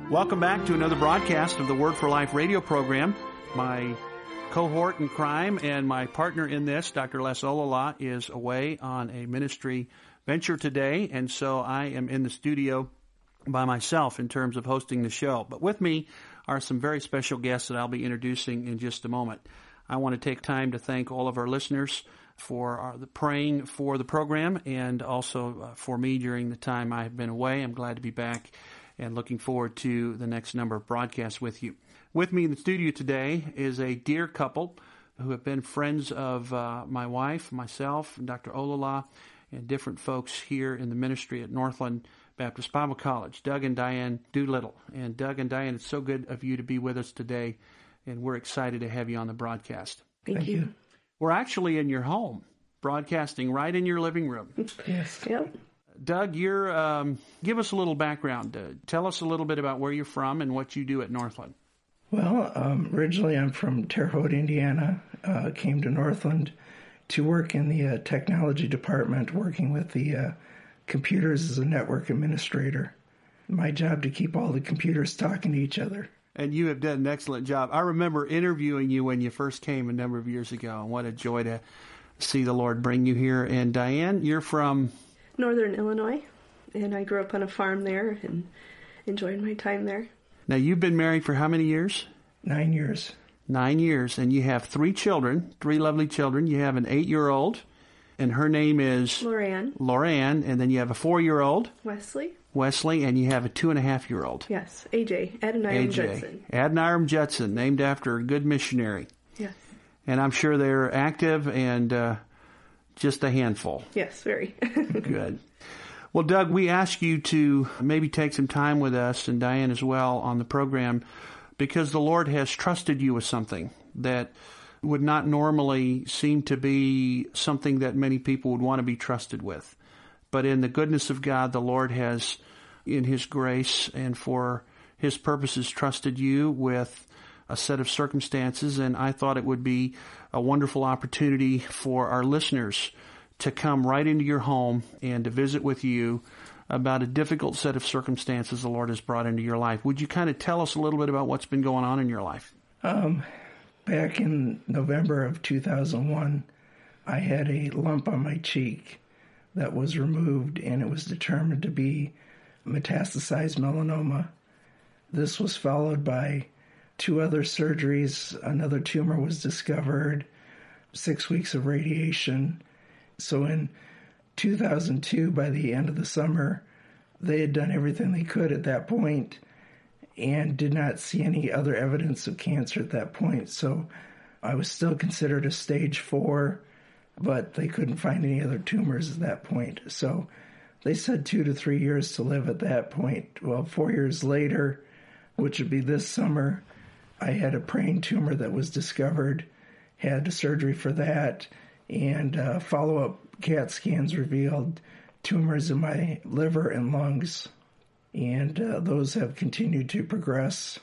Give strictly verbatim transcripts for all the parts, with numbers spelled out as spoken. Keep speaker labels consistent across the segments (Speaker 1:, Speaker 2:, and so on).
Speaker 1: Welcome back to another broadcast of the Word for Life radio program. My cohort in crime and my partner in this, Doctor Les Olala, is away on a ministry venture today, and so I am in the studio by myself in terms of hosting the show. But with me are some very special guests that I'll be introducing in just a moment. I want to take time to thank all of our listeners for our, the praying for the program and also uh, for me during the time I've been away. I'm glad to be back and looking forward to the next number of broadcasts with you. With me in the studio today is a dear couple who have been friends of uh, my wife, myself, and Doctor Olala, and different folks here in the ministry at Northland Baptist Bible College, Doug and Diane Doolittle. And Doug and Diane, it's so good of you to be with us today, and we're excited to have you on the broadcast.
Speaker 2: Thank, Thank you. you.
Speaker 1: We're actually in your home, broadcasting right in your living room.
Speaker 2: Yes. Yep.
Speaker 1: Doug, you're, um, give us a little background. Uh, tell us a little bit about where you're from and what you do at Northland.
Speaker 2: Well, um, originally I'm from Terre Haute, Indiana. Uh, came to Northland to work in the uh, technology department, working with the uh, computers as a network administrator. My job to keep all the computers talking to each other.
Speaker 1: And you have done an excellent job. I remember interviewing you when you first came a number of years ago, and what a joy to see the Lord bring you here. And Diane, you're from
Speaker 3: Northern Illinois, and I grew up on a farm there and enjoyed my time there.
Speaker 1: Now, you've been married for how many years?
Speaker 2: Nine years.
Speaker 1: Nine years, and you have three children, three lovely children. You have an eight-year-old, and her name is
Speaker 3: Loranne.
Speaker 1: Loranne, and then you have a four-year-old,
Speaker 3: Wesley.
Speaker 1: Wesley, and you have a two-and-a-half-year-old.
Speaker 3: Yes, A J, Adoniram Judson.
Speaker 1: Adoniram Judson, named after a good missionary.
Speaker 3: Yes.
Speaker 1: And I'm sure they're active and uh, just a handful.
Speaker 3: Yes, very.
Speaker 1: Good. Well, Doug, we ask you to maybe take some time with us, and Diane as well, on the program, because the Lord has trusted you with something that would not normally seem to be something that many people would want to be trusted with. But in the goodness of God, the Lord has, in His grace and for His purposes, trusted you with a set of circumstances, and I thought it would be a wonderful opportunity for our listeners to come right into your home and to visit with you about a difficult set of circumstances the Lord has brought into your life. Would you kind of tell us a little bit about what's been going on in your life?
Speaker 2: Um, back in November of two thousand one, I had a lump on my cheek that was removed, and it was determined to be metastasized melanoma. This was followed by two other surgeries. Another tumor was discovered, six weeks of radiation. So in two thousand two, by the end of the summer, they had done everything they could at that point and did not see any other evidence of cancer at that point. So I was still considered a stage four, but they couldn't find any other tumors at that point. So they said two to three years to live at that point. Well, four years later, which would be this summer, I had a brain tumor that was discovered, had surgery for that, and uh, follow-up CAT scans revealed tumors in my liver and lungs. And uh, those have continued to progress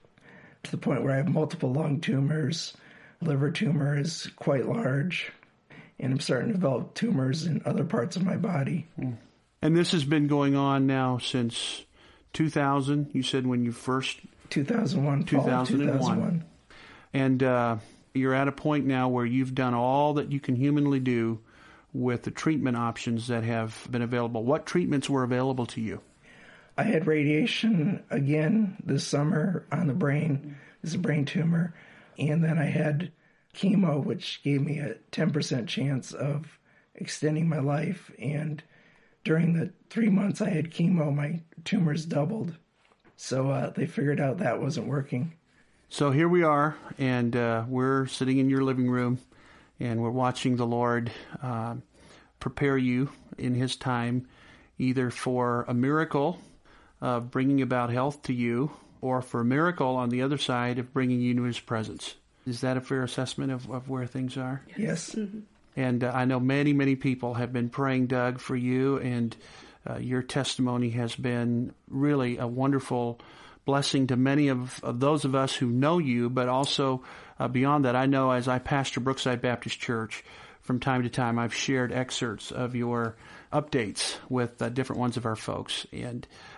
Speaker 2: to the point where I have multiple lung tumors. Liver tumor is quite large, and I'm starting to develop tumors in other parts of my body.
Speaker 1: And this has been going on now since two thousand, you said, when you first...
Speaker 2: two thousand one, two thousand one. two thousand one.
Speaker 1: And uh, you're at a point now where you've done all that you can humanly do with the treatment options that have been available. What treatments were available to you?
Speaker 2: I had radiation again this summer on the brain. It's a brain tumor. And then I had chemo, which gave me a ten percent chance of extending my life. And during the three months I had chemo, my tumors doubled. So uh, they figured out that wasn't working.
Speaker 1: So here we are, and uh, we're sitting in your living room, and we're watching the Lord uh, prepare you in His time, either for a miracle of bringing about health to you, or for a miracle on the other side of bringing you into His presence. Is that a fair assessment of, of where things are?
Speaker 2: Yes.
Speaker 3: Mm-hmm.
Speaker 1: And uh, I know many, many people have been praying, Doug, for you, and uh, your testimony has been really a wonderful blessing to many of, of those of us who know you, but also uh, beyond that. I know as I pastor Brookside Baptist Church, from time to time I've shared excerpts of your updates with uh, different ones of our folks. And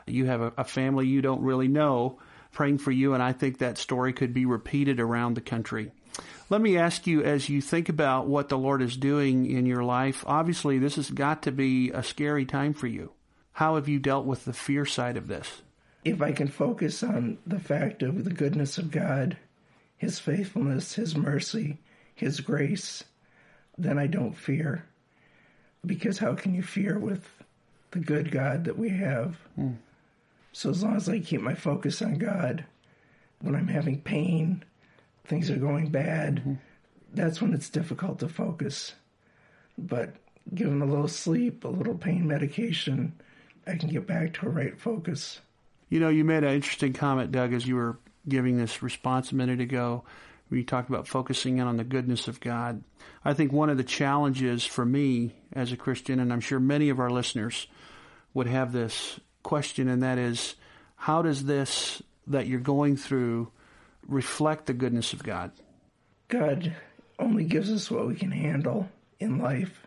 Speaker 1: You have a, a family you don't really know praying for you, and I think that story could be repeated around the country. Let me ask you, as you think about what the Lord is doing in your life, obviously this has got to be a scary time for you. How have you dealt with the fear side of this?
Speaker 2: If I can focus on the fact of the goodness of God, His faithfulness, His mercy, His grace, then I don't fear. Because how can you fear with the good God that we have? Mm. So as long as I keep my focus on God, when I'm having pain, things are going bad, mm-hmm. that's when it's difficult to focus. But given a little sleep, a little pain medication, I can get back to a right focus.
Speaker 1: You know, you made an interesting comment, Doug, as you were giving this response a minute ago. You talked about focusing in on the goodness of God. I think one of the challenges for me as a Christian, and I'm sure many of our listeners would have this question, and that is, how does this that you're going through reflect the goodness of God?
Speaker 2: God only gives us what we can handle in life,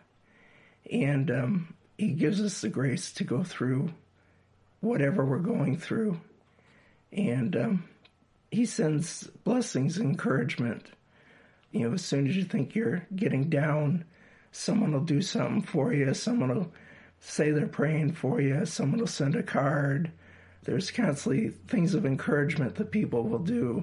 Speaker 2: and um, He gives us the grace to go through whatever we're going through, and um, He sends blessings and encouragement. You know, as soon as you think you're getting down, someone will do something for you. Someone will say they're praying for you. Someone will send a card. There's constantly things of encouragement that people will do.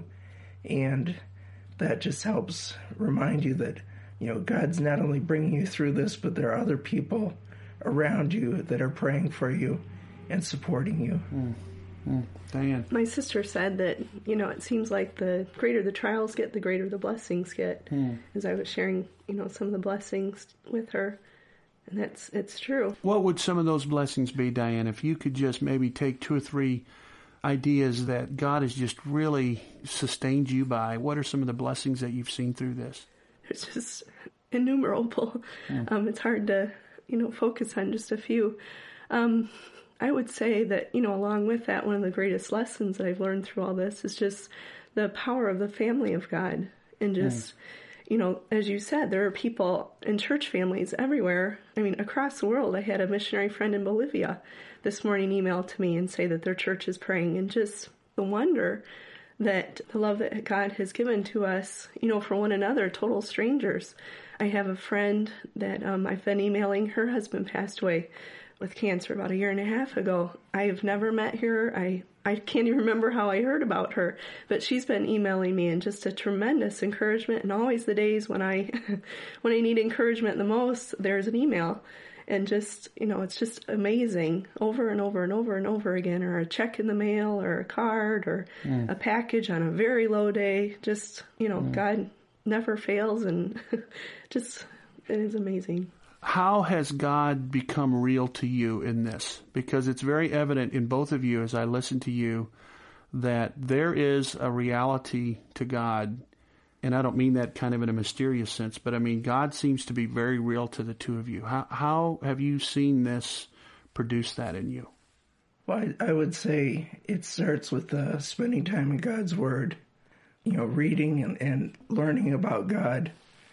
Speaker 2: And that just helps remind you that, you know, God's not only bringing you through this, but there are other people around you that are praying for you and supporting you.
Speaker 1: Mm. Mm. Diane.
Speaker 3: My sister said that, you know, it seems like the greater the trials get, the greater the blessings get. Mm. As I was sharing, you know, some of the blessings with her. And that's, it's true.
Speaker 1: What would some of those blessings be, Diane, if you could just maybe take two or three ideas that God has just really sustained you by? What are some of the blessings that you've seen through this?
Speaker 3: It's just innumerable. Mm. Um, it's hard to, you know, focus on just a few. Um, I would say that, you know, along with that, one of the greatest lessons that I've learned through all this is just the power of the family of God. And just, mm. you know, as you said, there are people in church families everywhere. I mean, across the world. I had a missionary friend in Bolivia this morning email to me and say that their church is praying, and just the wonder that the love that God has given to us, you know, for one another, total strangers. I have a friend that um, I've been emailing. Her husband passed away with cancer about a year and a half ago. I have never met her. I, I can't even remember how I heard about her, but she's been emailing me, and just a tremendous encouragement. And always the days when I, when I need encouragement the most, there's an email. And just, you know, it's just amazing over and over and over and over again, or a check in the mail, or a card, or mm. a package on a very low day. Just, you know, mm. God never fails, and just, it is amazing.
Speaker 1: How has God become real to you in this? Because it's very evident in both of you as I listen to you that there is a reality to God. And I don't mean that kind of in a mysterious sense, but I mean God seems to be very real to the two of you. How, how have you seen this produce that in you?
Speaker 2: Well, I, I would say it starts with uh, spending time in God's Word. You know, reading and, and learning about God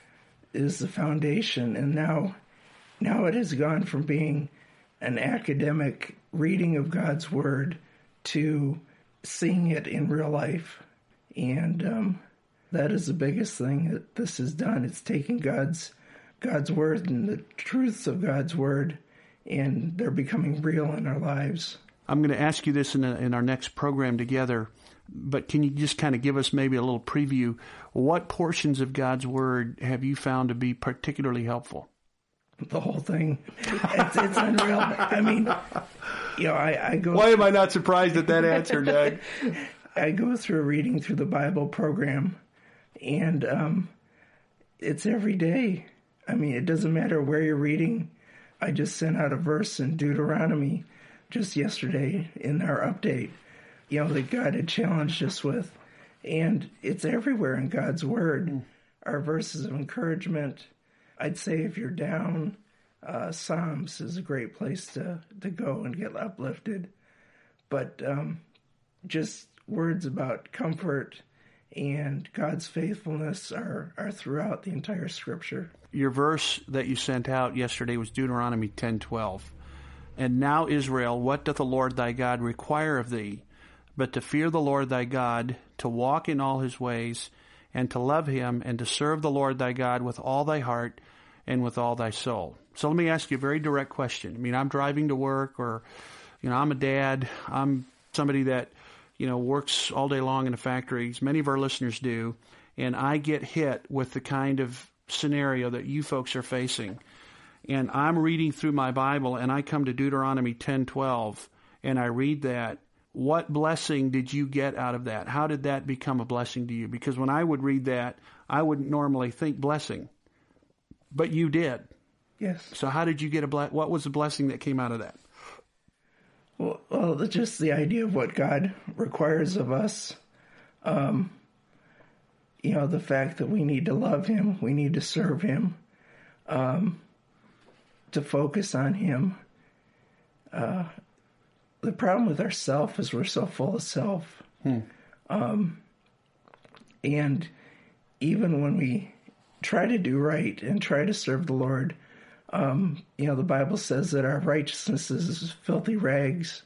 Speaker 2: is the foundation. And now... Now it has gone from being an academic reading of God's Word to seeing it in real life. And um, that is the biggest thing that this has done. It's taken God's God's Word and the truths of God's Word, and they're becoming real in our lives.
Speaker 1: I'm going to ask you this in, a, in our next program together, but can you just kind of give us maybe a little preview? What portions of God's Word have you found to be particularly helpful?
Speaker 2: The whole thing. It's, it's unreal. I mean, you know, I, I go...
Speaker 1: Why am I not surprised at that answer, Doug?
Speaker 2: I go through a reading through the Bible program, and um, it's every day. I mean, it doesn't matter where you're reading. I just sent out a verse in Deuteronomy just yesterday in our update, you know, that God had challenged us with. And it's everywhere in God's Word. Mm. Our verses of encouragement. I'd say if you're down, uh, Psalms is a great place to, to go and get uplifted. But um, just words about comfort and God's faithfulness are, are throughout the entire Scripture.
Speaker 1: Your verse that you sent out yesterday was Deuteronomy ten twelve. And now, Israel, what doth the Lord thy God require of thee, but to fear the Lord thy God, to walk in all his ways, and to love him, and to serve the Lord thy God with all thy heart and with all thy soul. So let me ask you a very direct question. I mean, I'm driving to work, or, you know, I'm a dad. I'm somebody that, you know, works all day long in a factory, as many of our listeners do, and I get hit with the kind of scenario that you folks are facing. And I'm reading through my Bible, and I come to Deuteronomy ten twelve, and I read that. What blessing did you get out of that? How did that become a blessing to you? Because when I would read that, I wouldn't normally think blessing, but you did.
Speaker 2: Yes.
Speaker 1: So how did you get a ble- what was the blessing that came out of that?
Speaker 2: Well, well, just the idea of what God requires of us. Um, you know, the fact that we need to love him, we need to serve him, um, to focus on him. Uh, the problem with ourself is we're so full of self. Hmm. Um, and even when we try to do right and try to serve the Lord, um, you know, the Bible says that our righteousness is filthy rags.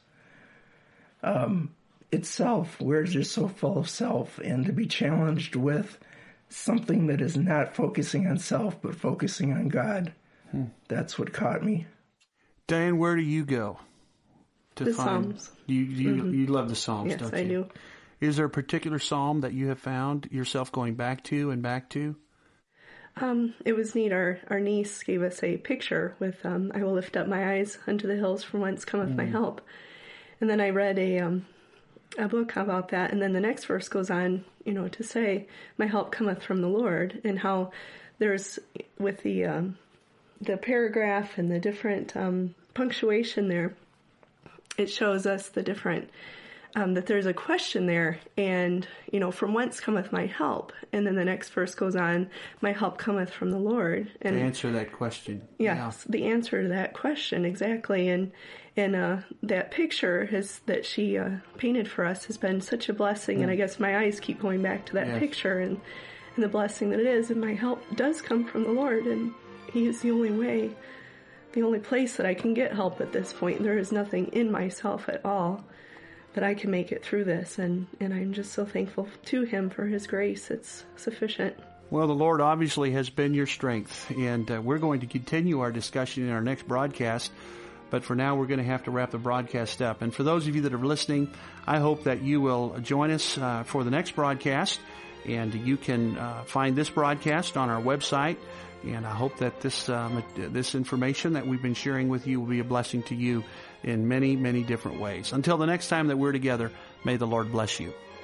Speaker 2: Um, itself, we're just so full of self, and to be challenged with something that is not focusing on self, but focusing on God. Hmm. That's what caught me.
Speaker 1: Diane, where do you go to
Speaker 3: the
Speaker 1: find?
Speaker 3: Psalms.
Speaker 1: You you
Speaker 3: Mm-hmm.
Speaker 1: you love the Psalms,
Speaker 3: yes,
Speaker 1: don't
Speaker 3: you?
Speaker 1: you?
Speaker 3: Yes, I do.
Speaker 1: Is there a particular psalm that you have found yourself going back to and back to?
Speaker 3: Um, it was neat. Our our niece gave us a picture with um, "I will lift up my eyes unto the hills, from whence cometh mm. my help." And then I read a um, a book about that, and then the next verse goes on, you know, to say, "My help cometh from the Lord," and how there's with the um, the paragraph and the different um, punctuation there, it shows us the different, um, that there's a question there, and, you know, from whence cometh my help? And then the next verse goes on, my help cometh from the Lord. And
Speaker 1: to answer that question.
Speaker 3: Yes,
Speaker 1: yeah.
Speaker 3: the answer to that question, exactly. And and uh, that picture has, that she uh, painted for us has been such a blessing, mm. and I guess my eyes keep going back to that
Speaker 1: yes.
Speaker 3: picture and, and the blessing that it is, and my help does come from the Lord, and he is the only way, the only place that I can get help at this point. There is nothing in myself at all that I can make it through this, and, and I'm just so thankful to him for his grace. It's sufficient.
Speaker 1: Well, the Lord obviously has been your strength, and uh, we're going to continue our discussion in our next broadcast, but for now we're going to have to wrap the broadcast up. And for those of you that are listening, I hope that you will join us uh, for the next broadcast, and you can uh, find this broadcast on our website. And I hope that this um, this information that we've been sharing with you will be a blessing to you in many, many different ways. Until the next time that we're together, may the Lord bless you.